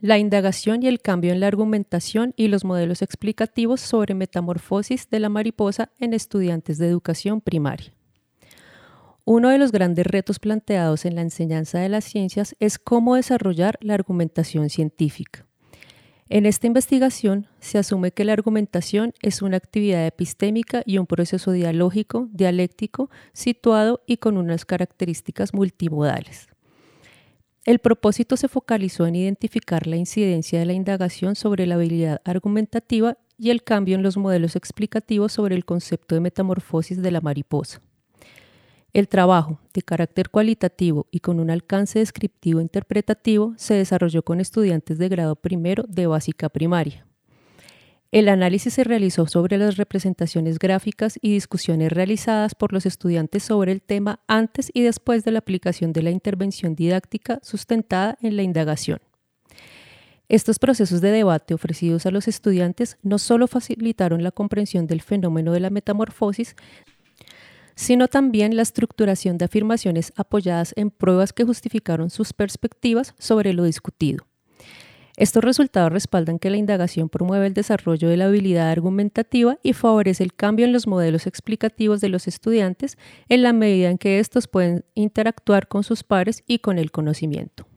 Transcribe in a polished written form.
la indagación y el cambio en la argumentación y los modelos explicativos sobre metamorfosis de la mariposa en estudiantes de educación primaria. Uno de los grandes retos planteados en la enseñanza de las ciencias es cómo desarrollar la argumentación científica. En esta investigación se asume que la argumentación es una actividad epistémica y un proceso dialógico, dialéctico, situado y con unas características multimodales. El propósito se focalizó en identificar la incidencia de la indagación sobre la habilidad argumentativa y el cambio en los modelos explicativos sobre el concepto de metamorfosis de la mariposa. El trabajo, de carácter cualitativo y con un alcance descriptivo interpretativo, se desarrolló con estudiantes de grado primero de básica primaria. El análisis se realizó sobre las representaciones gráficas y discusiones realizadas por los estudiantes sobre el tema antes y después de la aplicación de la intervención didáctica sustentada en la indagación. Estos procesos de debate ofrecidos a los estudiantes no solo facilitaron la comprensión del fenómeno de la metamorfosis, sino también la estructuración de afirmaciones apoyadas en pruebas que justificaron sus perspectivas sobre lo discutido. Estos resultados respaldan que la indagación promueve el desarrollo de la habilidad argumentativa y favorece el cambio en los modelos explicativos de los estudiantes en la medida en que estos pueden interactuar con sus pares y con el conocimiento.